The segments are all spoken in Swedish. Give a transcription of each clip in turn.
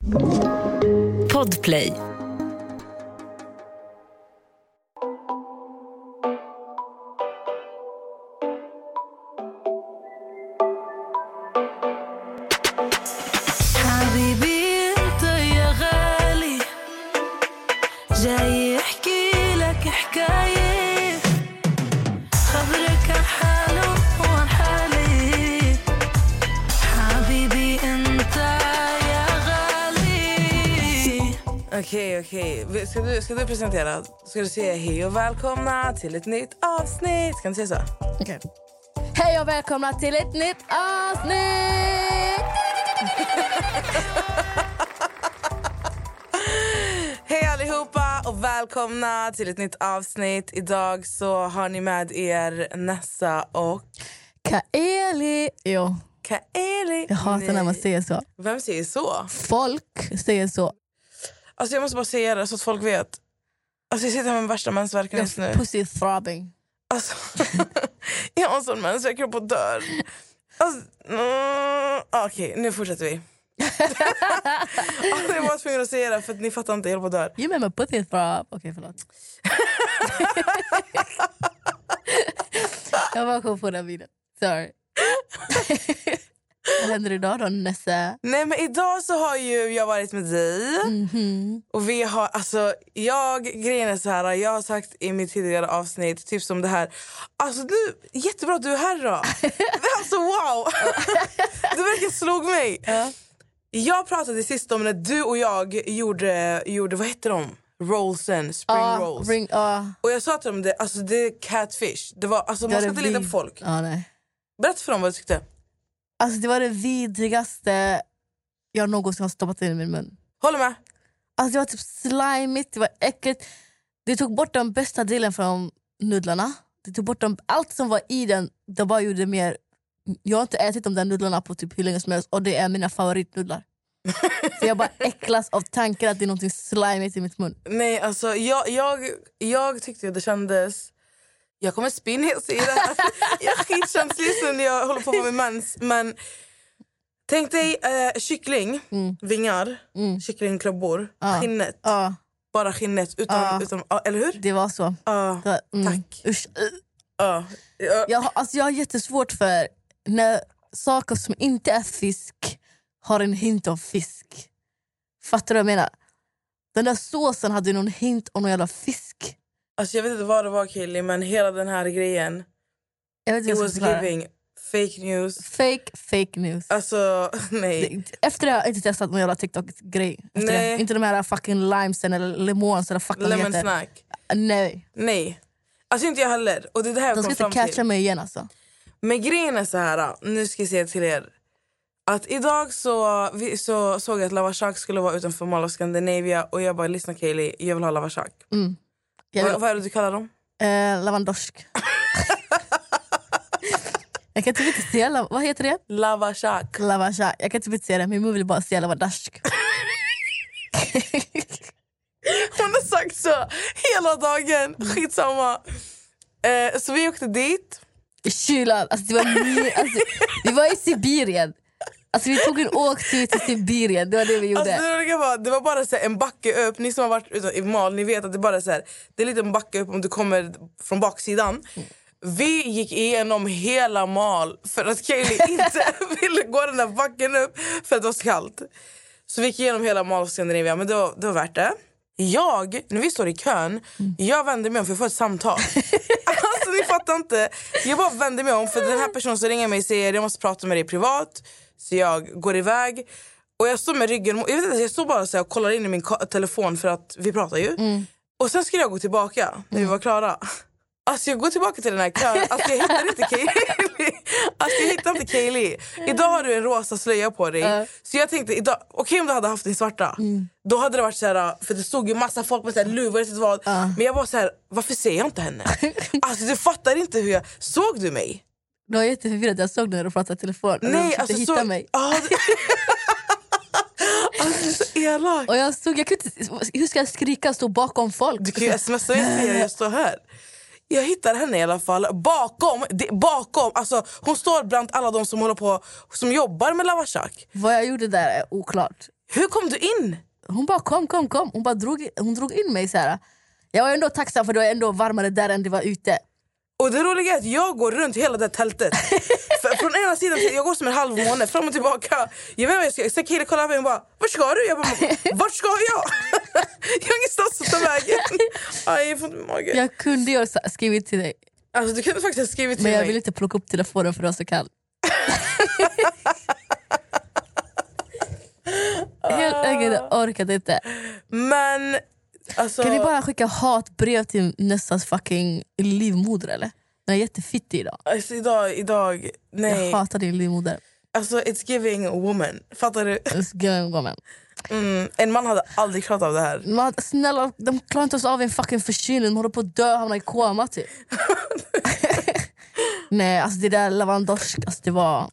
Podplay. Okej. Ska du presentera? Ska du säga hej och välkomna till ett nytt avsnitt? Kan du säga så? Okej. Hej och välkomna till ett nytt avsnitt! Hej allihopa och välkomna till ett nytt avsnitt. Idag så har ni med er Nessa och Kaeli. Jo. Kaeli. Jag hatar när man säger så. Vem säger så? Folk säger så. Alltså jag måste bara säga det så att folk vet. Alltså jag sitter här med värsta mensvärken just nu. Pussy throbbing. Alltså, jag har en sån mens, jag kropp och dör. Alltså, okej, nu fortsätter vi. Alltså, jag var tvungen att säga det för att ni fattar inte, jag håller på att dör. You remember pussy throb? Okej, förlåt. Jag bara kom på den videon. Sorry. Vad händer idag då, Nessa? Nej, men idag så har ju jag varit med dig. Och vi har, alltså, grejen är så här, jag har sagt i mitt tidigare avsnitt, typ som det här. Alltså du, jättebra att du är här då. Alltså wow. Du verkligen slog mig. Jag pratade sist om när du och jag gjorde vad heter de? Rollsen, spring rolls. Och jag sa till dem, det är catfish. Det var, alltså man ska inte lita på folk. Nej. Berätta för dem vad du tyckte. Alltså det var det vidrigaste jag någonsin har stoppat in i min mun. Håller med. Alltså det var typ slimigt, det var äckligt. Det tog bort den bästa delen från nudlarna. Det tog bort allt som var i den. Det bara gjorde mer. Jag har inte ätit de där nudlarna på typ hur länge som helst. Och det är mina favoritnudlar. Så jag bara äcklas av tanken att det är någonting slimigt i mitt mun. Nej, alltså jag tyckte det kändes... Jag kommer spinna och säga det här. Jag är skitkänslig när jag håller på med mens. Men tänk dig kyckling, vingar, kycklingklubbor, skinnet. Bara skinnet, utan, eller hur? Det var så. Tack. Usch. Jag har jättesvårt för när saker som inte är fisk har en hint av fisk. Fattar du vad jag menar? Den där såsen hade någon hint om någon jävla fisk. Alltså jag vet inte vad det var, Killy, men hela den här grejen, it was giving fake news. Fake news. Alltså, nej. Efter det har jag inte testat någon jävla TikTok-grej. Inte de här fucking limesen eller lemons eller fucking lemon snack. Nej. Alltså inte jag heller. Och det är det här jag kom fram till. De ska inte catcha mig igen alltså. Men grejen är så här, nu ska jag säga till er. Att idag så såg jag att Lavashak skulle vara utanför Mall of Scandinavia. Och jag bara, lyssna Kaeli, jag vill ha Lavashak. Vad är det du kallar dem? Lavandorsk. Jag kan typ inte säga, vad heter det? Lavashak. Jag kan typ inte säga det, min mor vill bara säga lavandorsk. Hon har sagt så hela dagen, skitsamma. Så vi åkte dit. I kylan, alltså vi var i Sibirien. Alltså vi tog en åktur till Sibirien. Det var det vi gjorde. Alltså, det var bara så här, en backe upp. Ni som har varit ute i Mal, ni vet att det bara är så här, det är lite en backe upp om du kommer från baksidan. Vi gick igenom hela Mal för att Kaeli inte ville gå den där backen upp för att det var så kallt. Så vi gick igenom hela Mall of Scandinavia, men det var värt det. När vi står i kön, jag vänder mig om för att få ett samtal. Alltså ni fattar inte. Jag bara vänder mig om för den här personen som ringer mig säger jag måste prata med dig privat. Så jag går iväg och jag står med ryggen, jag står bara så här och kollar in i min telefon för att vi pratar ju. Och sen skulle jag gå tillbaka när vi var klara. Alltså jag går tillbaka till den här kön. Alltså jag hittar inte Kaeli. Idag har du en rosa slöja på dig. Så jag tänkte idag, okej om du hade haft din svarta. Då hade det varit så här, för det stod ju massa folk med så här luvor. Men jag var så här, varför ser jag inte henne? Alltså du fattar inte hur jag... Såg du mig? Du var jätteförvirrad, jag såg dig när du pratade i telefon. Nej, alltså hitta mig. Alltså så elak. Och jag kunde inte, hur ska jag skrika och stå bakom folk? Du kan ju smsa mig, jag står här. Jag hittar henne i alla fall bakom, alltså hon står bland alla de som håller på, som jobbar med Lava Shack. Vad jag gjorde där är oklart. Hur kom du in? Hon bara kom. Hon bara drog in mig så här. Jag var ändå tacksam för det var ändå varmare där än det var ute. Och det roliga är att jag går runt hela det tältet. Från ena sidan till, jag går som en halv månad fram och tillbaka. Jag vet vad jag ska. Sen killen kollar på mig och bara, vart ska du? Jag bara, vart ska jag? Jag har ingenstans att ta vägen. Aj, jag får inte mage. Jag kunde ju ha skrivit till dig. Alltså du kunde faktiskt ha skrivit till mig. Men jag vill inte plocka upp telefonen för det var så kall. Helt enkelt, jag orkade inte. Men alltså, kan ni bara skicka hatbrev till Nessas fucking livmoder eller? Den är jättefittig idag. Alltså idag, nej. Jag hatar din livmoder. Alltså it's giving woman. Fattar du? It's giving woman. En man hade aldrig klarat av det här. Man, snälla, de klarar inte oss av en fucking förkylning. De håller på att dö, hamna i koma typ. Nej, alltså det där lavandorsk, alltså det var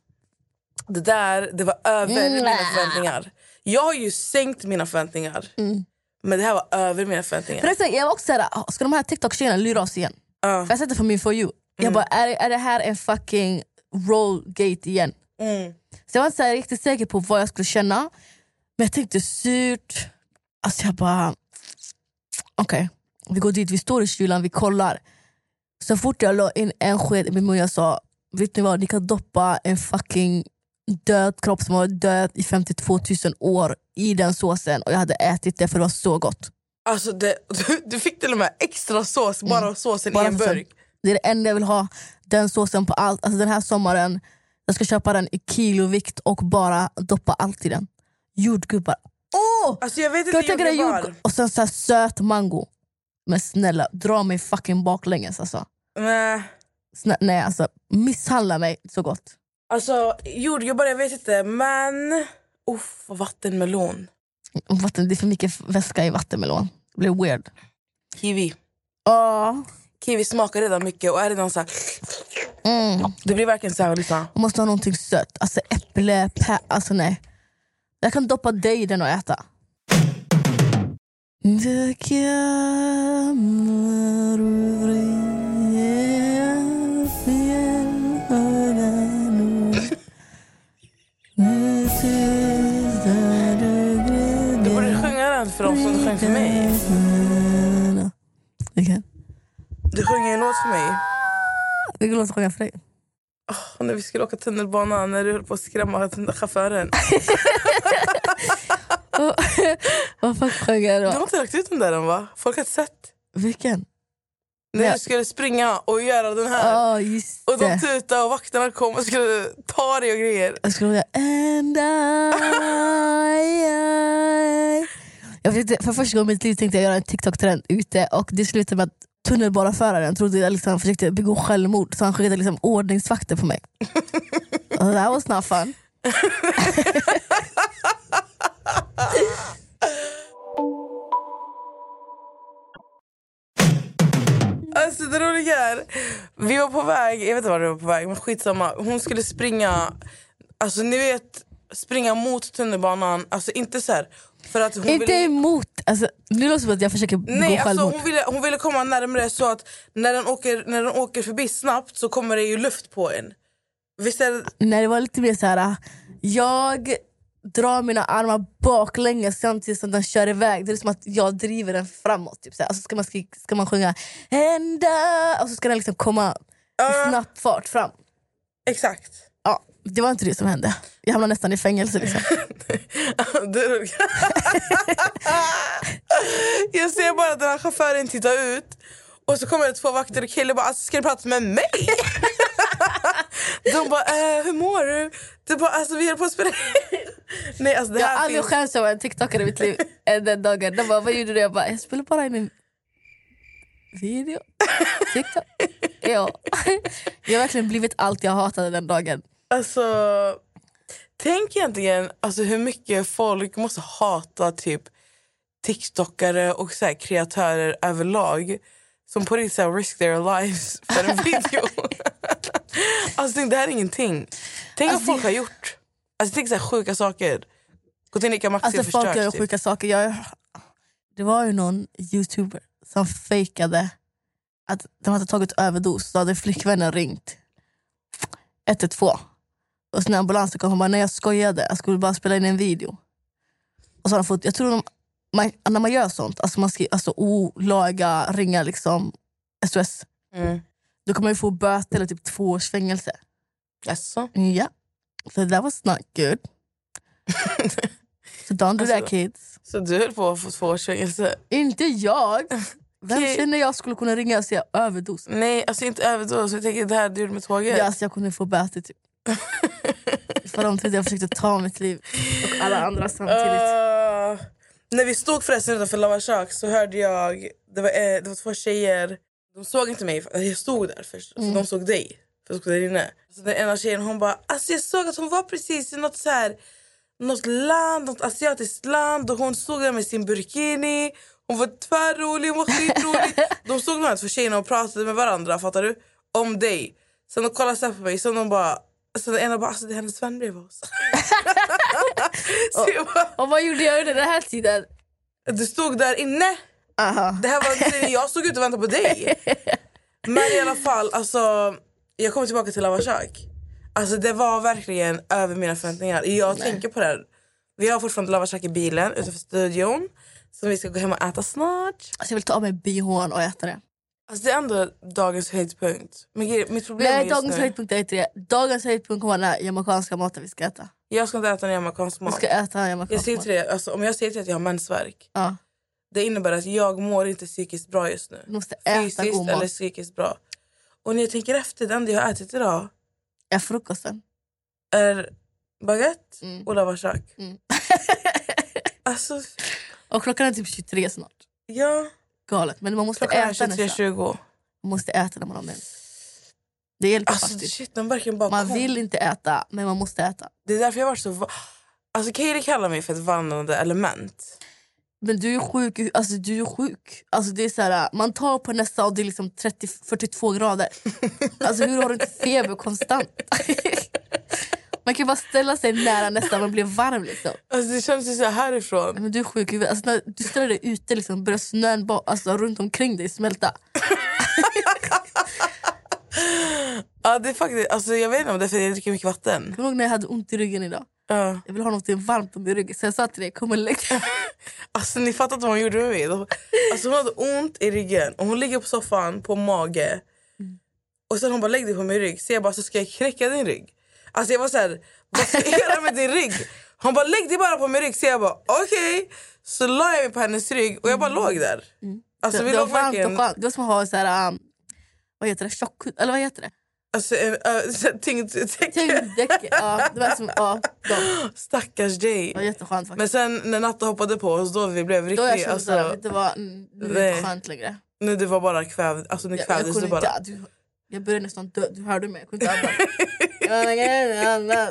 över mina förväntningar. Jag har ju sänkt mina förväntningar. Men det här var över mina förväntningar. Förresten, jag var också såhär, ska de här TikTok-tjejerna lura oss igen? För jag sätter för min For You. Jag bara, är det här en fucking rollgate igen? Så jag var inte så här riktigt säker på vad jag skulle känna. Men jag tänkte surt. Alltså jag bara, okej. Vi går dit, vi står i kylan, vi kollar. Så fort jag la in en sked i min mun, jag sa, vet ni vad, ni kan doppa en fucking död kropp som var död i 52 000 år i den såsen. Och jag hade ätit det för det var så gott. Alltså du fick till och med extra sås, bara såsen bara i en burk. Det är det enda jag vill ha, den såsen på allt. Alltså den här sommaren, jag ska köpa den i kilovikt och bara doppa allt i den. Jordgubbar. Alltså jag vet inte jordgubbar. Och sen så här söt mango. Men snälla, dra mig fucking baklänges alltså. Nej, alltså misshandla mig så gott. Alltså jordgubbar, jag vet inte, men vattenmelon. Det är för mycket väska i vattenmelon. Det blir weird. Kiwi. Ja. Kiwi smakar redan mycket och är redan så här. Det blir verkligen så här liksom. Man måste ha någonting sött. Alltså äpple, alltså nej. Jag kan doppa dig i den och äta. Du borde sjunga den för dem som du sjöng för mig. Vilken? Du sjunger en låt för mig. Vilken låt sjunger för dig? När vi skulle åka tunnelbana, när du höll på att skrämma chauffören. Vad fan sjöng jag då? Du har inte lagt ut den där än, va? Folk har sett. Vilken? När du skulle springa och göra den här. Just och de tutade och vakterna kom och skulle ta dig och grejer. Jag skulle säga and jag för första gången i mitt liv tänkte jag göra en TikTok-trend ute. Och det slutade med att tunnelbaneföraren trodde jag liksom försökte begå självmord. Så han skickade liksom ordningsvakter på mig. That was not fun. Alltså det roliga är, vi var på väg, jag vet inte var vi var på väg, men skitsamma. Hon skulle springa, alltså ni vet, springa mot tunnelbanan. Alltså inte så här, för att hon inte ville... emot, alltså nu låter det som att jag försöker begå självmord. Alltså hon ville komma närmare så att när den åker förbi snabbt så kommer det ju luft på en. Visst är det... Nej, det var lite mer så här. Jag drar mina armar baklänges samtidigt som den kör iväg. Det är som att jag driver den framåt typ så här. Alltså ska man sjunga hända och så ska den liksom komma i snabb fart fram. Exakt. Ja, det var inte det som hände. Jag hamnade nästan i fängelse liksom. Jag ser bara att den här chauffören tittar ut och så kommer det 2 vakter och killar bara, alltså, ska du prata med mig? De bara, hur mår du? Det bara, alltså vi är på att spela. Nej, alltså, det jag här har aldrig skämts över en TikTokare i mitt liv den dagen. De bara, vad gjorde du? Jag bara, jag spelade bara in en video. TikTok. Ja. Jag har verkligen blivit allt jag hatade den dagen. Alltså, tänk egentligen alltså, hur mycket folk måste hata typ TikTokare och så här, kreatörer överlag som på riktigt risk their lives för en video. Alltså det här är ingenting. Tänk vad folk har gjort. Alltså tänk så här sjuka saker. Gå till Nika Maxi och förstört. Folk gör sjuka saker. Det var ju någon YouTuber som fejkade att de hade tagit överdos. Så hade flickvännen ringt 112. Och sen när ambulansen kom, hon bara, nej jag skojade. Jag skulle bara spela in en video. Och så har de fått, jag tror när man gör sånt, alltså man ska olaga ringa liksom SOS. Då kan man ju få böter eller typ 2 års fängelse. Jaså? Ja. So that was not good. So don't do that, kids. Så du höll på att få 2 års fängelse? Inte jag. Vem känner jag skulle kunna ringa och säga överdos? Nej, alltså inte överdos. Jag tänker det här du gjorde med tåget. Ja, alltså jag kunde få böter typ. För de trodde jag försökte ta mitt liv. Och alla andra samtidigt. När vi stod förresten utanför Lava Shark så hörde jag... Det var 2 tjejer. De såg inte mig. Jag stod där först. Så de såg dig. För jag stod där inne. Så den ena tjejen, hon bara... Alltså jag såg att hon var precis i något så här... Något land, något asiatiskt land. Och hon stod där med sin burkini. Hon var tvärrolig, hon var skitrolig. De stod med 2 tjejerna och pratade med varandra, fattar du? Om dig. Sen de kollade så på mig. Så de bara... Så den ena bara, alltså det är hennes vän bredvid oss. Och vad gjorde jag under den här tiden? Du stod där inne. Aha. Det här var, jag stod ut och väntade på dig. Men i alla fall, alltså... Jag kommer tillbaka till Lava Shark. Alltså det var verkligen över mina förväntningar. Jag tänker på det här. Vi har fortfarande Lava Shark i bilen utanför studion. Så vi ska gå hem och äta snart. Alltså jag vill ta av mig bihån och äta det. Alltså det är ändå dagens höjdpunkt. Men mitt problem är nej, just dagens nu. höjdpunkt är inte det. Dagens höjdpunkt kommer vara den jamaicanska maten vi ska äta. Jag ska inte äta en jamaicansk mat. Vi ska äta Jag jamaicansk säger mat. till det, alltså, om jag säger till att jag har mensvärk. Ja. Det innebär att jag mår inte psykiskt bra just nu. Du måste äta fysiskt god mat. eller psykiskt bra. Och när jag tänker efter, det enda jag har ätit idag Är frukosten. är baguette och Lava Shark. Alltså, Och klockan är typ 23 snart. ja. Galet. Men man måste Klockan är äta nästan. 23:20. Man måste äta när man har mens. Det hjälper Alltså faktiskt. shit, den verkligen bara Man kom. vill inte äta, men man måste äta. Det är därför jag var så... Alltså Kaeli kallar mig för ett vandrande element. Men du är sjuk. Alltså du är sjuk. Alltså det är så här, man tar på nästa och det är liksom 30-42 grader. Alltså hur har du inte feber konstant? Man kan bara ställa sig nära nästan man blir varm liksom. Alltså det känns ju så här härifrån. Men du är sjuk. Alltså när du ställer dig ute liksom börjar snön alltså, runt omkring dig smälta. Ja, det är faktiskt... Alltså jag vet inte om det är för att jag dricker mycket vatten. Kommer du ihåg när jag hade ont i ryggen idag? Ja. Jag vill ha något varmt om i ryggen. Så jag sa till dig, kom och lägg. Alltså ni fattar inte vad hon gjorde med mig. Alltså hon hade ont i ryggen. Och hon ligger på soffan på mage. Och sen hon bara, lägg dig på min rygg. Så jag bara, så ska jag knäcka din rygg. Alltså jag var så här, vad ska jag göra med din rygg? Hon bara, lägg dig bara på min rygg. Så jag bara, okej. Så la jag mig på hennes rygg. Och jag bara låg där. Alltså vi det låg var varmt verkligen... och skönt. Det var som att ha så här, vad heter det? Tjockhud? Eller vad heter det? Alltså tyngddäcke. Tyngddäcke. Ja, det var som, ja, Stackars dig. det var jätteskönt faktiskt. Men sen när Natta hoppade på oss, då vi blev Då jag riktigt... kände Alltså, såhär, det var nej. inte skönt längre. nu det var bara kvävd. Alltså nu kvävdes du bara. Jag började nästan dö. Du hörde mig. Jag kunde inte andas.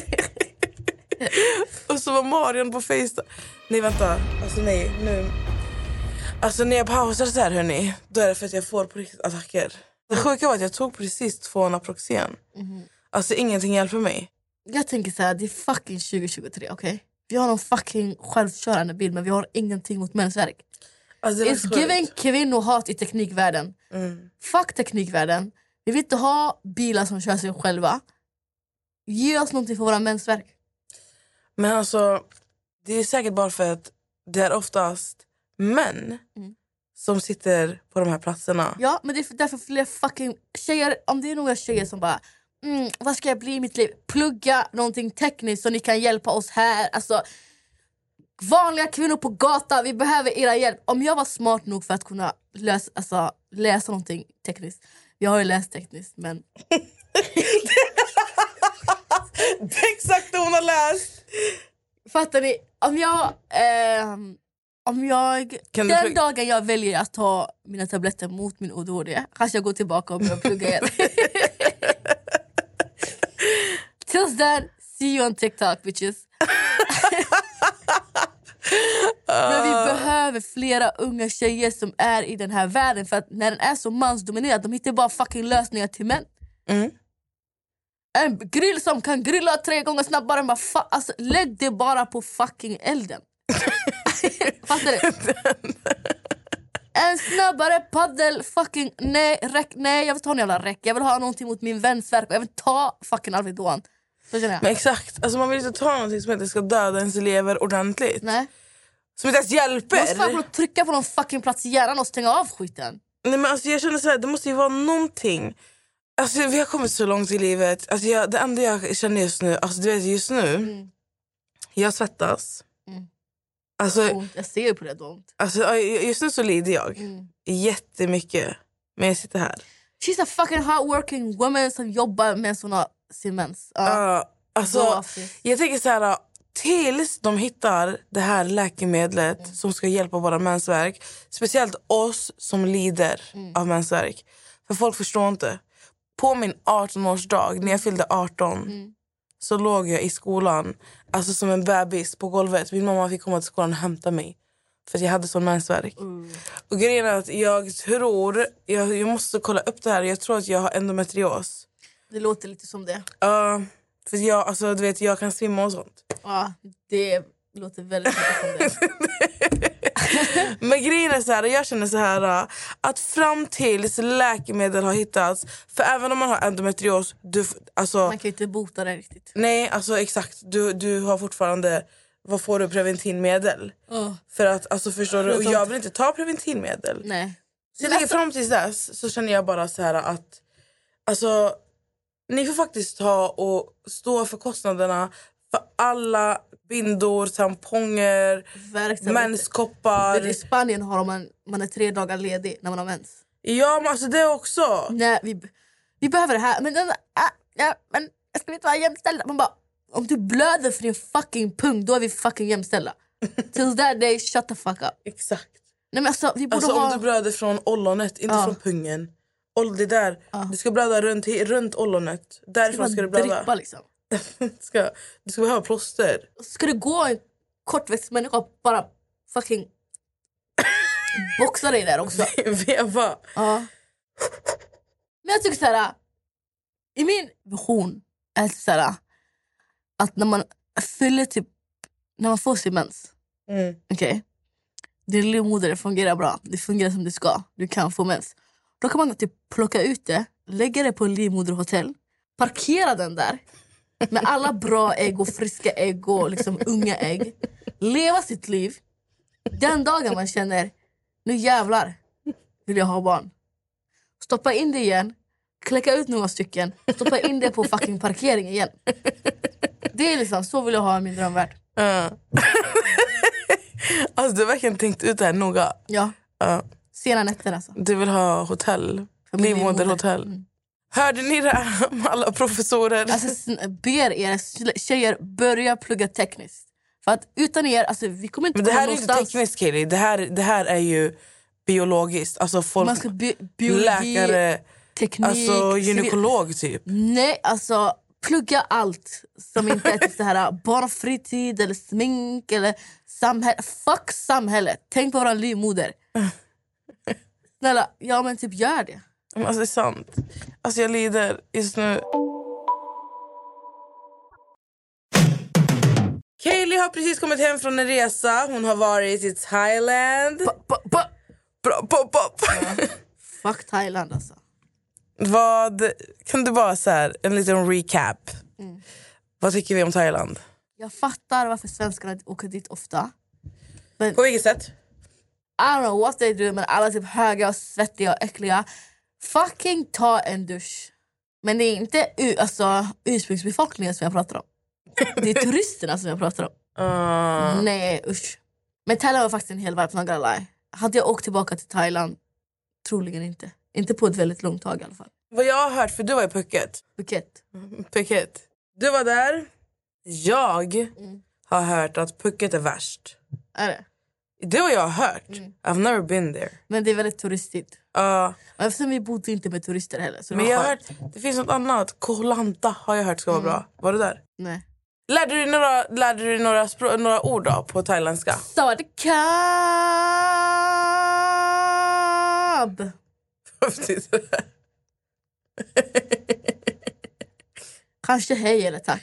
Och så var Marion på FaceTime. Nej vänta, alltså nej nu. Alltså när jag pausar så här hörni, då är det för att jag får på riktigt attacker. Det sjuka var att jag tog precis 2 Naproxen. Alltså ingenting hjälper mig. Jag tänker så här, det är fucking 2023, okej? Vi har någon fucking självkörande bil, men vi har ingenting mot mensvärk. Alltså, det var It's giving kvinnohat i teknikvärlden. Fuck teknikvärlden. Vi vill inte ha bilar som kör sig själva. Ge oss någonting för våra mensvärk. Men alltså, det är säkert bara för att det är oftast män som sitter på de här platserna. Ja, men det är därför fler fucking tjejer, om det är några tjejer som bara vad ska jag bli i mitt liv? Plugga någonting tekniskt så ni kan hjälpa oss här. Alltså, vanliga kvinnor på gatan, vi behöver era hjälp. Om jag var smart nog för att kunna läsa någonting tekniskt. Jag har ju läst tekniskt, men... Det är exakt det hon har läst. Fattar ni? Den dagen jag väljer att ta mina tabletter mot min ADHD, kanske jag går tillbaka och börjar plugga igen. Tills then, see you on TikTok, bitches. Men vi behöver flera unga tjejer som är i den här världen. För att när den är så mansdominerad, de hittar bara fucking lösningar till män. En grill som kan grilla 3 gånger snabbare. Bara alltså, lägg det bara på fucking elden. Fattar du? en snabbare paddel. Fucking nej, nej, jag vill ta en jävla räck. Jag vill ha någonting mot min väns verk. Jag vill ta fucking Alvedon. Så känner jag. Men exakt, alltså man vill inte ta någonting som inte ska döda ens lever ordentligt. Nej. Som inte ens hjälper. Man ska trycka på någon fucking plats i hjärnan och stänga av skiten. Nej, men alltså jag känner så här, det måste ju vara någonting. Alltså vi har kommit så långt i livet. Alltså det enda jag känner just nu, alltså du vet just nu, jag svettas. Alltså, Jag ser ju på det ont. alltså just nu så lider jag jättemycket. Men jag sitter här. She's a fucking hardworking woman som jobbar med såna simens. Alltså jag tänker så här, tills de hittar det här läkemedlet som ska hjälpa våra mensvärk, speciellt oss som lider av mensvärk. För folk förstår inte. På min 18-årsdag, när jag fyllde 18, så låg jag i skolan, alltså som en bebis på golvet. Min mamma fick komma till skolan och hämta mig för att jag hade sån mensvärk. Och grejen är att jag tror, jag måste kolla upp det här. Jag tror att jag har endometrios. Det låter lite som det. För jag, alltså, du vet, jag kan svimma och sånt. Ja, det låter väldigt mycket som det. Men grejen är så här, jag känner så här att fram tills läkemedel har hittats, för även om man har endometrios, alltså, man kan ju inte bota det riktigt. Nej, alltså exakt, du har fortfarande, vad får du, preventivmedel? För att, alltså förstår du, och jag vill inte ta preventivmedel. Nej. Så jag tänker fram tills dess så känner jag bara så här att, alltså, ni får faktiskt ta och stå för kostnaderna för alla bindor, tamponger, menskoppar. I Spanien har man är 3 dagar ledig när man har mens. Ja, men alltså det också. Nej, vi behöver det här. Men, men jag ska inte vara jämställda. Man bara, om du blöder för din fucking pung, då är vi fucking jämställda. Till that day, shut the fuck up. Exakt. Nej, men alltså, vi borde alltså ha... om du blöder från ollonet, inte från pungen. Det där, du ska blöda runt ollonet. Därifrån ska du blöda. Drippa, liksom. Du ska behöva plåster. Ska du gå en kortväxt människa och bara fucking boxa dig där också? Veva. Ja. Men jag tycker såhär, i min vision är det såhär att när man fyller typ, när man får sin mens, okej, din livmoder fungerar bra, det fungerar som det ska, du kan få mens. Då kan man typ plocka ut det, lägga det på en livmoderhotell, parkera den där med alla bra ägg och friska ägg och liksom unga ägg, leva sitt liv. Den dagen man känner, nu jävlar vill jag ha barn, stoppa in det igen, kläcka ut några stycken, stoppa in det på fucking parkering igen. Det är liksom, så vill jag ha i min drömvärld. Alltså du har verkligen tänkt ut det här noga. Ja, sena nätter alltså. Du vill ha hotell, livmoderhotell. Hörde ni det här med alla professorer? Alltså ber er tjejer börja plugga tekniskt. För att utan er, alltså vi kommer inte. Men det här är inte tekniskt, Kaeli. Det här är ju biologiskt. Alltså folk, man ska biologi, läkare, teknik, alltså gynekolog typ. Nej, alltså plugga allt som inte är typ så här barnfritid eller smink eller samhälle. Fuck samhället. Tänk på våra livmoder. Snälla, ja men typ gör det. Alltså det är sant. Alltså jag lider just nu. Kaeli har precis kommit hem från en resa. Hon har varit i Thailand. Fuck Thailand alltså. Vad kan du bara så här, en liten recap. Vad tycker vi om Thailand? Jag fattar varför svenskarna åker dit ofta. Men på vilket sätt? I don't know what they do, men alla är typ höga och svettiga och äckliga. Fucking ta en dusch. Men det är inte ursprungsbefolkningen som jag pratar om. Det är turisterna som jag pratar om. Nej, usch. Men Thailand var faktiskt en hel vibe, not gonna lie. Hade jag åkt tillbaka till Thailand? Troligen inte. Inte på ett väldigt långt tag i alla fall. Vad jag har hört, för du var i Phuket. Phuket. Du var där. Jag har hört att Phuket är värst. Är det? Det var jag har hört. I've never been there. Men det är väldigt turistigt. Eftersom vi bodde inte med turister heller. Så men jag har hört, det finns något annat. Koh Lanta har jag hört ska vara bra. Var du där? Nej. Lärde du dig några ord då på thailändska? Sawadikab. Vad betyder det? Kanske hej eller tack.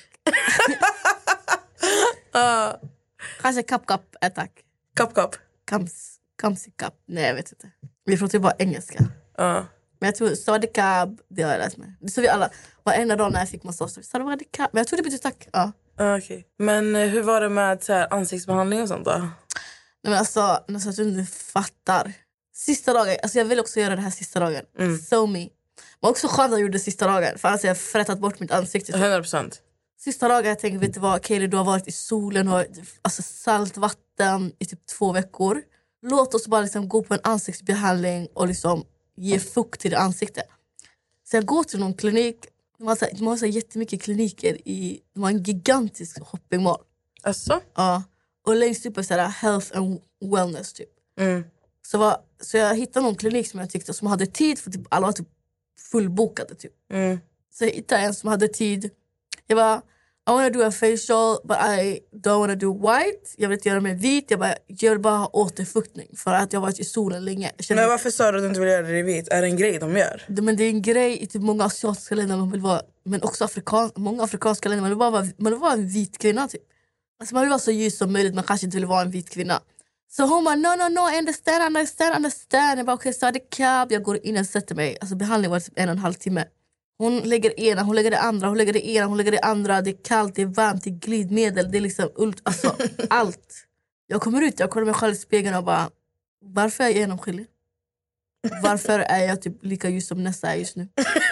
Kanske kapp är tack. Kapp. Kamsi kapp. Nej, jag vet inte. Vi pratar ju bara engelska. Men jag tror sadikab, det har jag lärt mig. Det sa vi alla. Varenda dag när jag fick massage. Sadikab. Men jag tror det betyder tack. Ja. Okay. Men hur var det med så här, ansiktsbehandling och sånt då? Nej, men alltså, nästan att du inte fattar. Sista dagen, alltså jag vill också göra det här sista dagen. So me. Men också skönt att jag gjorde det sista dagen. För annars har jag frättat bort mitt ansikte. 100%. Sista dagen jag tänkte, vet du vad, Kaeli, du har varit i solen och alltså saltvatten i typ 2 veckor. Låt oss bara liksom gå på en ansiktsbehandling och liksom ge fukt till det ansiktet. Så jag går till någon klinik. De har så jättemycket kliniker de har en gigantisk shoppingmall. Asså? Ja. Och längst upp är så här health and wellness typ. Så jag hittade någon klinik som jag tyckte som hade tid för typ alla var typ fullbokade typ. Så jag hittade en som hade tid. Jag bara, I wanna do a facial but I don't wanna do white. Jag vill inte göra mig vit. Jag vill bara ha återfuktning för att jag har varit i solen länge. Men varför sa du att du inte vill göra det vit? Är det en grej de gör? Men det är en grej i typ många asiatiska länder man vill vara, men också många afrikanska länder man vill vara en vit kvinna typ. Alltså man vill vara så ljus som möjligt, man kanske inte vill vara en vit kvinna. Så hon bara, no, understand. Jag bara, okej, så det cab. Jag går in och sätter mig. Alltså behandlingen var typ 1,5 timme. Hon lägger ena, hon lägger det andra, hon lägger det ena, hon lägger det andra. Det är kallt, det är varmt, det är glidmedel, det är liksom alltså allt. Jag kommer ut, jag kollar mig själv i spegeln och bara, varför är jag genomskinlig? Varför är jag typ lika ljus som Nessa är just nu?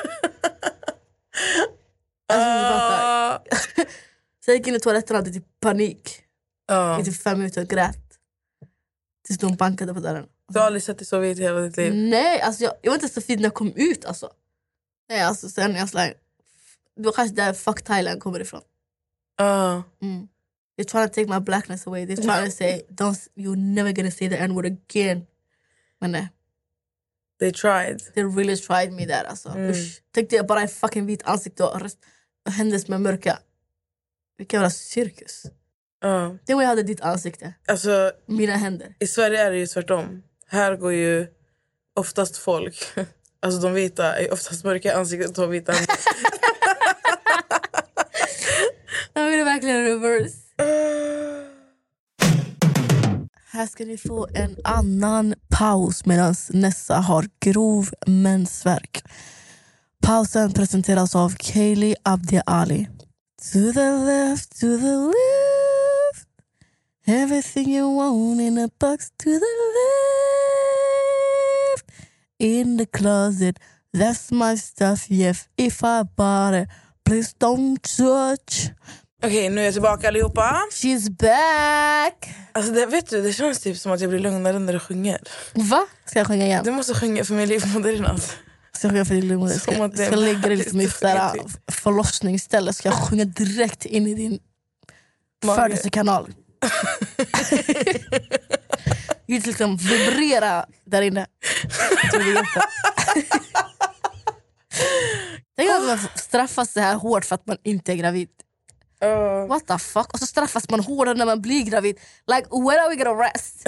Så jag gick in i toaletten och hade typ panik. I typ 5 minuter och grät. Tills de bankade på dörren. Du har aldrig sett dig så vit hela ditt liv? Nej, alltså jag var inte så fin när jag kom ut alltså. Nej, alltså sen jag slang. Det var kanske där fuck Thailand kommer ifrån. They're trying to take my blackness away. They're trying to say, you're never gonna say the N-word again. Men nej. They tried. They really tried me där alltså. Tänkte jag bara en fucking vit ansikte och händes med mörka. Vilken jävla cirkus. Det var jag hade ditt ansikte. Alltså, mina händer. I Sverige är det ju tvärtom. Här går ju oftast folk, alltså de vita är oftast mörka ansiktet och vita händer. Jag vill verkligen reverse. Här ska ni få en annan paus medan Nessa har grov mensvärk. Pausen presenteras av Kaeli Abdi Ali. To the left, to the left. Everything you want in a box. To the left. In the closet. That's my stuff, yeah. If I bought it, please don't touch. Okej, nu är jag tillbaka allihopa. She's back. Alltså vet du, det känns typ som att jag blir lugnare när du sjunger. Va? Ska jag sjunga igen? Du måste sjunga för min livmodernatt. Ska jag sjunga för din livmoder? Ska lägga dig liksom i förlossningsställe. Ska jag sjunga direkt in i din födelsekanal. Just liksom vibrera där inne. Tänk att man straffas så här hårt för att man inte är gravid. What the fuck? Och så straffas man hårdare när man blir gravid. Like, when are we gonna rest?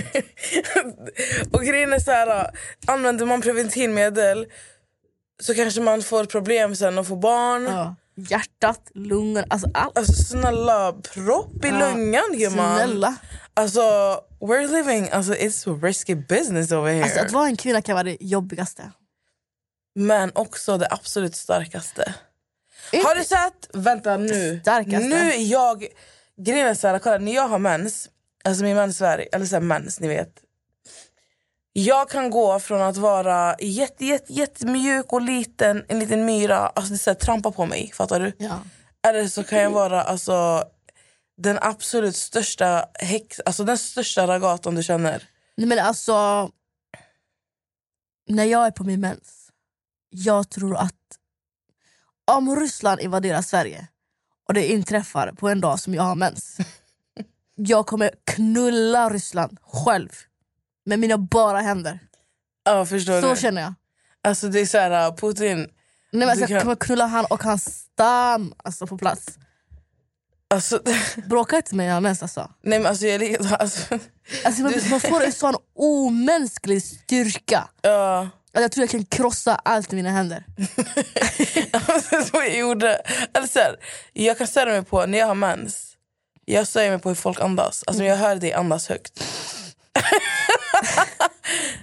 Och grejen är så här, använder man preventivmedel så kanske man får problem sen och får barn. Hjärtat, lungor, alltså allt. Alltså snälla, propp i lungan, gumman. Snälla. Alltså, we're living, alltså it's risky business over here. Alltså att vara en kvinna kan vara det jobbigaste. Men också det absolut starkaste. Har du sett? Vänta nu. Starkaste. Nu är jag... Grejen är så här, kolla, när jag har mens, alltså min mensvärk, eller så här mens, ni vet. Jag kan gå från att vara jättemjuk och liten, en liten myra, alltså det så här, trampa på mig, fattar du? Ja. Eller så kan jag vara alltså den absolut största alltså den största ragatan du känner. Nej, men alltså när jag är på min mens, jag tror att om Ryssland invaderar Sverige och det inträffar på en dag som jag har mens, jag kommer knulla Ryssland själv med mina bara händer. Ja, förstår så du? Känner jag. Alltså det är så här, Putin. Nej, men alltså, jag kommer knulla han och hans stam alltså på plats. Alltså bråka inte med jag mens alltså. Nej men alltså alltså man får en sån omänsklig styrka. Ja. Jag tror jag kan krossa allt i mina händer. Så jag gjorde. Alltså, jag kan ställa mig på, när jag har mens, jag ställer mig på hur folk andas. Alltså jag hör dig andas högt.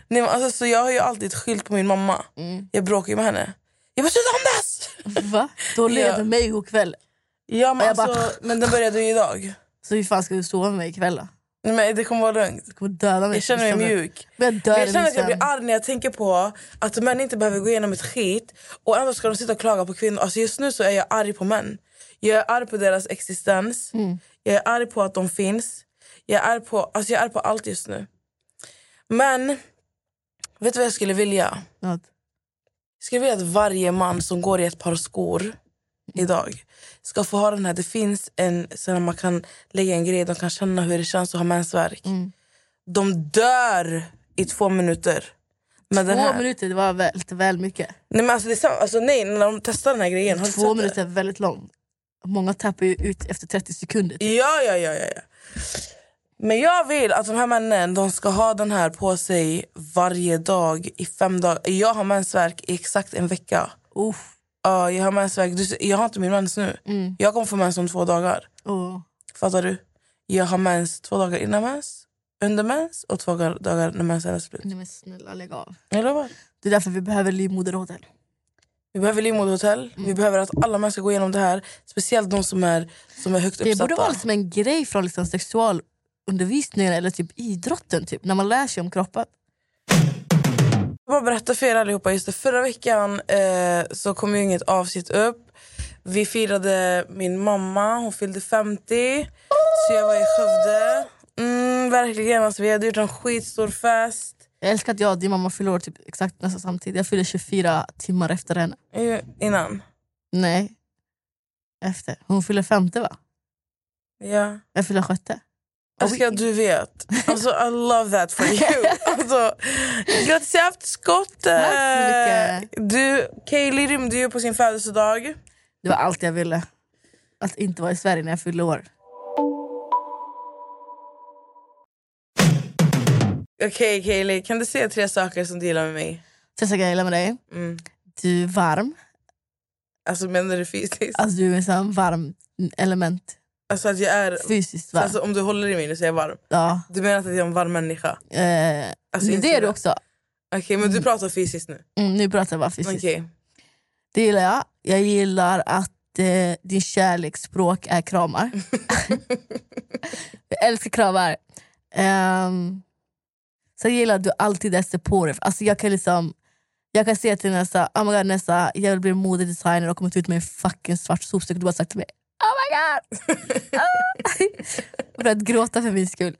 Nej, men alltså, så jag har ju alltid skyllt på min mamma. Jag bråkar ju med henne. Jag bara, sluta andas! Va? Då leder mig igår kväll. Ja, men, jag alltså, men den började ju idag. Så hur fan ska du sova med mig ikväll då? Nej, men det kommer vara lugnt. Du kommer döda mig. Jag känner mig mjuk. Men jag känner att jag blir arg när jag tänker på att män inte behöver gå igenom ett skit. Och ändå ska de sitta och klaga på kvinnor. Alltså just nu så är jag arg på män. Jag är arg på deras existens. Jag är arg på att de finns. Jag är arg på allt just nu. Men vet du vad jag skulle vilja? Något. Jag skulle vilja att varje man som går i ett par skor idag ska få ha den här. Det finns en så att man kan lägga en grej, de kan känna hur det känns att ha mensvärk. De dör i 2 minuter. Med 2 minuter, det var lite väl mycket. Nej, men alltså, nej, när de testar den här grejen. 2 minuter är väldigt långt. Många tappar ju ut efter 30 sekunder. Ja. Men jag vill att de här männen, de ska ha den här på sig varje dag i 5 dagar. Jag har mensvärk i exakt en vecka. Ja, jag har mensvärk. Jag har inte min mens nu. Jag kommer få mens om 2 dagar. Fattar du? Jag har mens 2 dagar innan mens, under mens och 2 dagar när mensen är slut. Nej men snälla, lägg av. Eller vad? Det är därför vi behöver livmoderhotell. Vi behöver livmoderhotell. Vi behöver att alla människor går igenom det här. Speciellt de som är högt uppsatta. Det borde vara liksom en grej från liksom sexualundervisningen eller typ idrotten. Typ, när man lär sig om kroppen. Jag bara berätta för er allihopa. Just det, förra veckan så kom ju inget avsnitt upp. Vi firade min mamma. Hon fyllde 50. Så jag var i Skövde. Verkligen. Alltså, vi hade gjort en skitstor fest. Jag älskar att jag och din mamma fyller år typ exakt nästan samtidigt. Jag fyller 24 timmar efter henne. Innan? Nej. Efter. Hon fyller 50 va? Ja. Jag fyller 6. Alltså, du vet. Alltså, I love that for you. Alltså, grattis i efterskott. Tack så mycket. Kaylee rymde ju på sin födelsedag. Det var allt jag ville. Att inte vara i Sverige när jag fyllde år. Okej, Kaylee, kan du säga 3 saker som du gillar med mig? 3 saker jag gillar med dig. Du är varm. Alltså menar du fysiskt? Alltså du är en sån varm element. Alltså att jag är fysiskt varm. Alltså om du håller i mig så är jag varm. Ja. Du menar att jag är en varm människa? Alltså, det är du också. Okej, men du pratar fysiskt nu. Nu pratar jag bara fysiskt. Okej. Det gillar jag. Jag gillar att din kärleksspråk är kramar. Jag älskar kramar. Så jag gillar att du alltid är supportive. Alltså jag kan säga till Nessa, oh my god Nessa, jag vill bli modedesigner och kommit ut med en fucking svart sopsäck och du har sagt till mig, oh my god. Och för att gråta för min skull.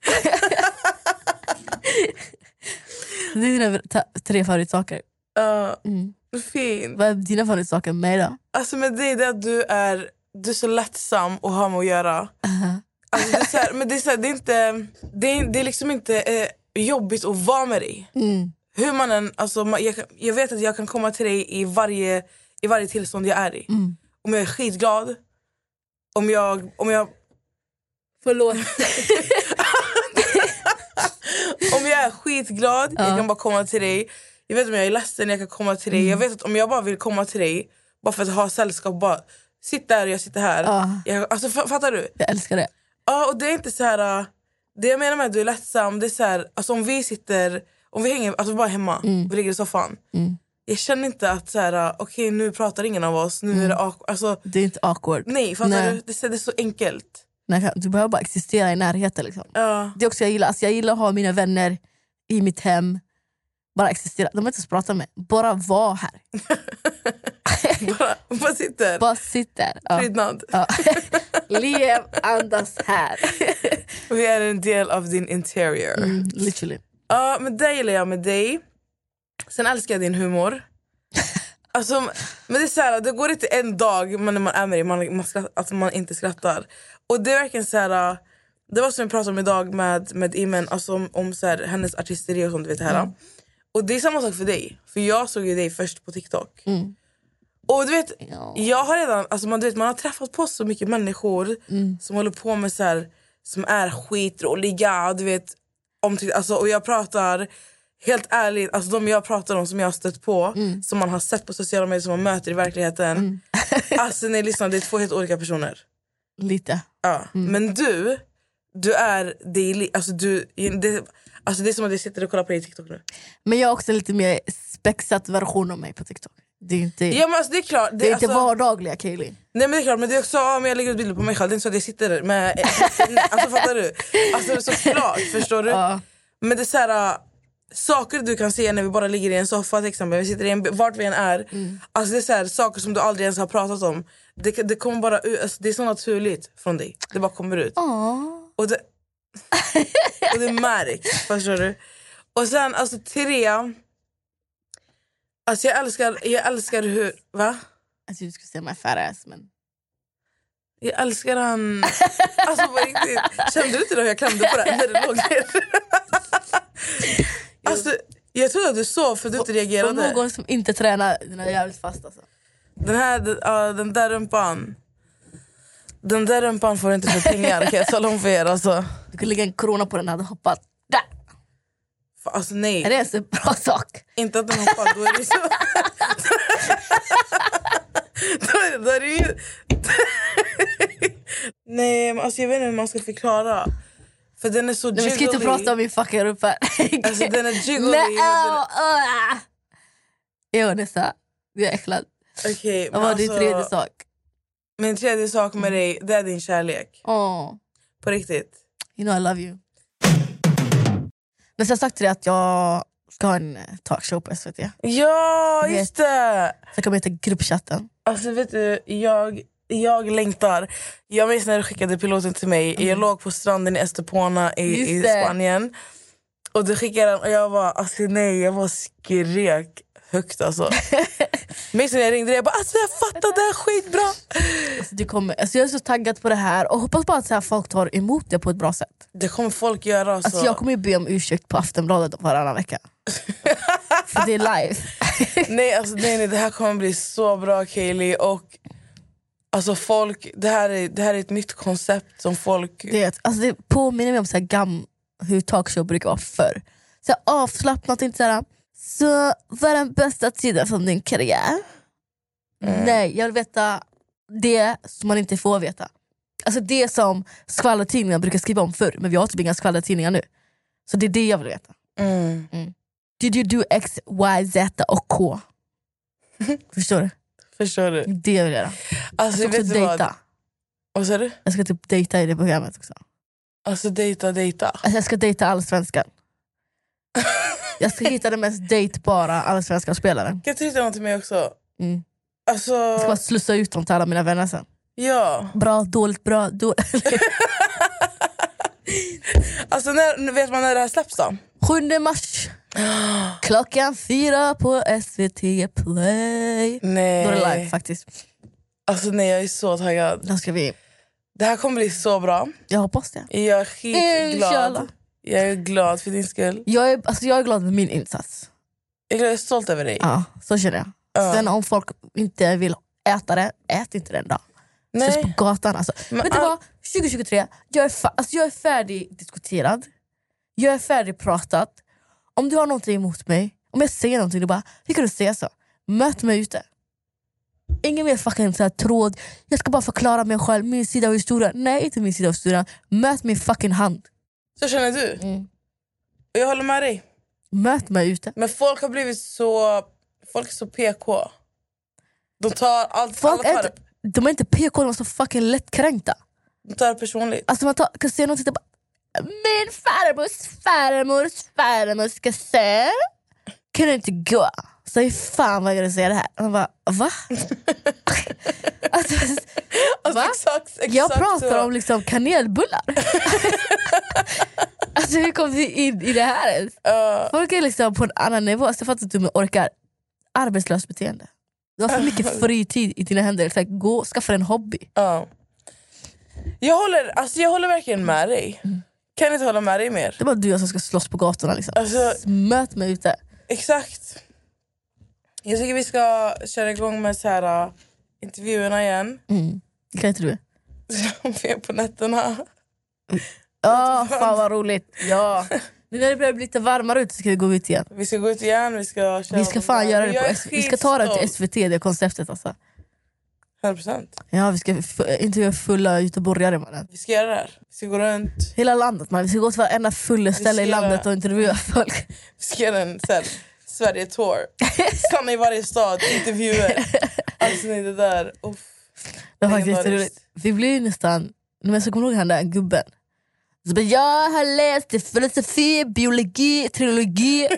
Det är dina 3 favoritsaker. Fint. Vad är dina favoritsaker med mig då? Alltså med dig, det är att du är så lättsam att ha med att göra. Alltså, det är så här, men det är så här, det är liksom inte jobbigt att vara med dig. Hur man än, alltså, jag vet att jag kan komma till dig i varje tillstånd jag är i. Om jag är skitglad, om jag Förlåt. om jag är skitglad, jag kan bara komma till dig. Jag vet om jag är ledsen, jag kan komma till dig. Jag vet att om jag bara vill komma till dig bara för att ha sällskap, bara sitt där och jag sitter här. Alltså fattar du? Jag älskar det. Ja, och det är inte så här. Det jag menar med att du är lättsam, det är så här, alltså om vi hänger, alltså bara hemma, vi ligger i soffan. Jag känner inte att så här, okej, nu pratar ingen av oss, nu är det awkward. Alltså, det är inte awkward. Nej, fattar du? Det är så enkelt. Nej, du behöver bara existera i närheten liksom. Ja. Det är också jag gillar. Alltså, jag gillar att ha mina vänner i mitt hem. Bara existera. De vill inte prata med. Bara vara här. bara sitter. Bara sitter. Ja. Prydnad. Ja. Lev, andas här. Vi är en del av din interior. Literally. Ja, men det gillar jag med dig. Sen älskar jag din humor. Alltså, men det är så här, det går inte en dag när man är med dig att man inte skrattar. Och det är verkligen så här. Det var som vi pratade om idag med Imen, alltså om så här, hennes artisteri och sånt, du vet det här. Och det är samma sak för dig. För jag såg ju dig först på TikTok. Och du vet, jag har redan, alltså man har träffat på så mycket människor som håller på med så här, som är skitroliga, du vet, alltså, och jag pratar helt ärligt, alltså de jag pratar om som jag har stött på, som man har sett på sociala medier, som man möter i verkligheten. Alltså ni lyssnar, det är 2 helt olika personer. Lite. Ja. Men du är daily, alltså det är som att jag sitter och kollar på dig i TikTok nu. Men jag har också lite mer spexat version av mig på TikTok. Det är inte, ja, men alltså, det är klart. Det är inte vardagliga Kaylee. Nej men det är klart, men det är också men jag lägger ut bilder på mig själv. Det är inte så att jag sitter där med alltså fattar du? Alltså såklart, förstår du? Men det är så här, saker du kan se när vi bara ligger i en soffa till exempel. Vi sitter i vart vi än är. Alltså det är så här, saker som du aldrig ens har pratat om. Det kommer bara ut, alltså, det är så naturligt från dig. Det bara kommer ut. Och det märks, förstår du? Och sen alltså 3. Alltså jag älskar hur, va? Alltså du skulle säga my fat ass, men jag älskar han. Alltså på riktigt. Kände du inte då jag klämde på det när det låg ner? Alltså jag trodde att du sov för du inte reagerade. För någon som inte tränar, den är jävligt fast alltså. Den där rumpan. Den där rumpan får inte för pengar, kan jag tala om för er alltså. Du kan lägga en corona på den, hade hoppat där. Alltså nej. Är det en bra sak? Inte att den hoppar, då är det så. då är det ju. Nej, men alltså jag vet inte hur man ska förklara. För den är så jiggly. Vi ska inte prata om min fucking rumpa. Alltså den är jiggly. Nej, jag Nessa, jag är äcklad. Okej, vad var din tredje sak? Min tredje sak med dig, det är din kärlek. På riktigt. You know I love you. Men sen sagt till dig att jag ska ha en talkshow på SVT. Ja, just det! Så kommer heta Gruppchatten. Alltså vet du, jag längtar. Jag minns när du skickade piloten till mig. Jag låg på stranden i Estepona i Spanien. Och du skickade den och jag var, alltså nej, jag var skrek högt alltså. Minns när jag ringde dig, jag bara, alltså jag fattar, det är skitbra. Alltså jag är så taggad på det här och hoppas bara att så här folk tar emot det på ett bra sätt. Det kommer folk göra. Alltså jag kommer ju be om ursäkt på Aftonbladet varannan vecka. För det är live. Nej, alltså nej, det här kommer bli så bra, Kaylee. Och alltså folk, det här är ett nytt koncept som folk... Det påminner mig om så här hur talkshow brukar vara förr. Så här avslappnat, inte så här. Så vad är den bästa tiden från din karriär? Nej, jag vill veta det som man inte får veta. Alltså det som skvallertidningar brukar skriva om förr. Men vi har typ inga skvallertidningar nu. Så det är det jag vill veta. Did you do X, Y, Z och K? Förstår du? Förstår du? Det jag vill göra. Alltså, jag ska också dejta. Vad sa du? Jag ska typ dejta i det programmet också. Alltså dejta. Alltså jag ska dejta allsvenskan. Jag ska hitta den mest dejtbara allsvenska spelaren. Kan jag tycka något till mig också? Alltså... Jag ska bara slussa ut dem till alla mina vänner sen. Ja. Bra, dåligt, bra, dåligt. Alltså vet man när det här släpps då? 7 mars. Klockan 4 på SVT Play. Nej. Då är det live faktiskt. Alltså nej, jag är så taggad. Då ska vi... Det här kommer bli så bra. Jag hoppas det. Jag är skitglad. Inshallah. Jag är glad för din skull. Jag är glad med min insats. Jag är stolt över dig. Ja, så känner jag. Sen om folk inte vill äta det, ät inte den då. Ses på gatan alltså. Men det var 2023. Jag är färdigdiskuterad. Jag är färdigpratat. Om du har någonting emot mig, om jag säger någonting, du bara, hur kan du säga så? Möt mig ute. Ingen mer fucking så här tråd. Jag ska bara förklara mig själv, min sida av historien. Nej, inte min sida av historien. Möt min fucking hand. Så känner du? Och jag håller med dig. Möt mig ute. Men folk har blivit så... Folk är så PK. De tar allt... De är inte PK, de är så fucking lättkränkta. De tar det personligt. Alltså man kan se någonting och bara, min farmor ska se. Kan du inte gå? Så hur fan vad jag säga det här? Man bara, va? alltså, va? Exakt jag pratar så. om liksom kanelbullar. Alltså hur kom vi in i det här? Folk är liksom på en annan nivå. Så jag fattar att du orkar arbetslös beteende. Du har för mycket fritid i dina händer. Så gå och skaffa en hobby. Jag håller verkligen med dig. Kan inte hålla med dig mer. Det är bara du som ska slåss på gatorna liksom. Alltså, möt mig ute. Exakt. Jag tycker vi ska köra igång med så här intervjuerna igen. Det kan inte du. Vi är på nätterna. Fan vad roligt. Ja. Nu när det börjar bli lite varmare ut så ska vi gå ut igen. Vi ska gå ut igen. Vi ska fan göra det på SVT. Vi ska ta det till SVT, det konceptet alltså. 100%. Ja, vi ska intervjua fulla göteborgare, mannen. Vi ska göra det här. Vi ska gå runt. Hela landet, man. Vi ska gå till varenda fulla ställe i landet och intervjua folk. Vi ska göra en Sverige-tour. Stanna i varje stad, intervjuer. Alltså nej, det där. Det var faktiskt roligt. Vi blir nästan... Men så kommer du ihåg han där gubben. Så bara, jag har läst filosofi, biologi, trilogi.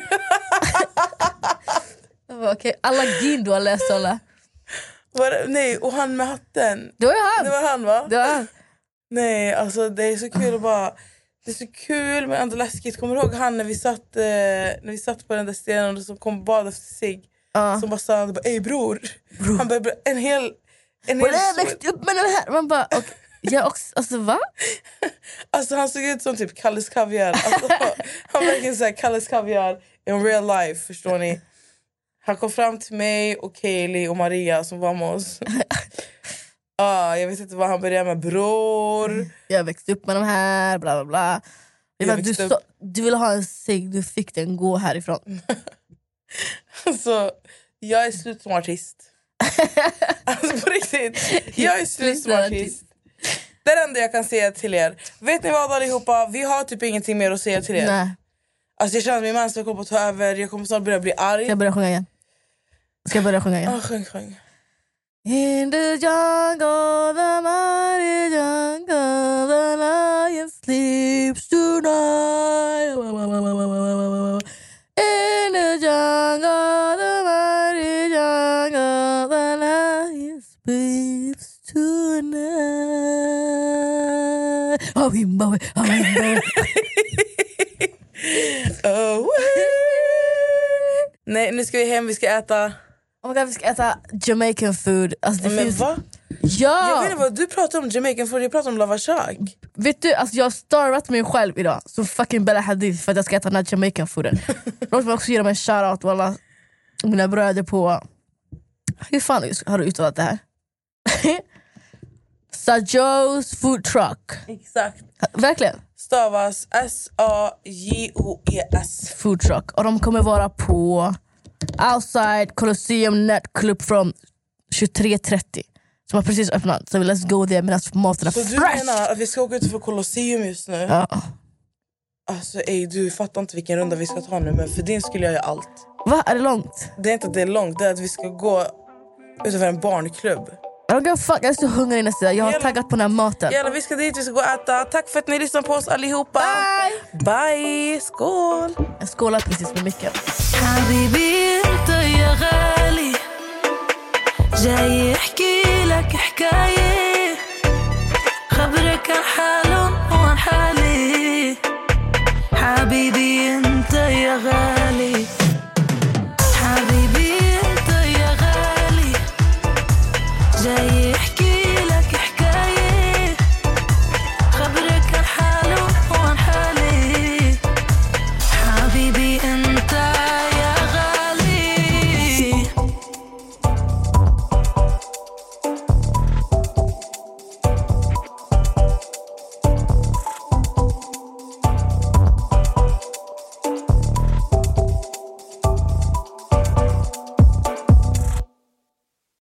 Okej, alla gin du har läst alla. Nej, och han med hatten. Det var han. Det var han, va? Det var han. Nej, alltså det är så kul att bara... Det är så kul men ändå läskigt. Kommer du ihåg han när vi satt på den där stenen och som kom bad efter sig? Som bara sa, ey bror. Han började en hel jag växte upp med den här. Man bara, okay. Jag också, alltså va? Alltså han såg ut som typ Kalles Kaviar. Alltså, han verkligen såhär Kalles Kaviar in real life, förstår ni? Han kom fram till mig och Kaylee och Maria som var med oss. Jag vet inte vad han började med, bror. Jag växte upp med de här, bla bla bla. Du ville ha en cigg, du fick den, gå härifrån. Alltså, jag är slut som artist. Alltså på riktigt, jag är slut som artist. Det är det enda jag kan säga till er. Vet ni vad allihopa, vi har typ ingenting mer att säga till er. Nej. Alltså jag känner att min man ska komma på ta över. Jag kommer snart börja bli arg. Ska jag börja sjunga igen? Sjung. In the jungle, the mighty jungle, the lion sleeps tonight. In the jungle, the mighty jungle, the lion sleeps tonight. Nej, nu ska vi hem, vi ska äta. Oh my God, vi ska äta Jamaican food. Alltså, det men finns... va? Ja! Jag vet inte vad du pratar om Jamaican food, jag pratar om lavashag. Vet du, alltså jag har starvat mig själv idag. Så fucking Bella Hadid för att jag ska äta den här Jamaican fooden. Låt mig också ge dem en shoutout och alla mina bröder på... Hur fan har du uttalat det här? Sajo's food truck. Exakt. Verkligen. Stavas SAJOES. Food truck. Och de kommer vara på Outside Colosseum Net Club från 23:30. Som har precis öppnat. Så let's go there medan maten är fresh. Så du menar att vi ska åka ut för Colosseum just nu? Ja. Alltså du fattar inte vilken runda vi ska ta nu. Men för din skulle jag göra allt. Va? Är det långt? Det är inte att det är långt. Det är att vi ska gå utanför en barnklubb. Fuck, jag är så hungrig nästa. Jag har taggat på den här maten. Jävlar, vi ska dit, vi ska gå och äta. Tack för att ni lyssnar på oss allihopa. Bye. Skål. Jag skålar precis med mycket. حبيبي انت يا غالي جاي احكي لك حكاية خبرك عن حالهم وعن حالي حبيبي انت يا غالي حبيبي انت يا غالي جاي احكي لك حكاية خبرك عن حالهم وعن حالي حبيبي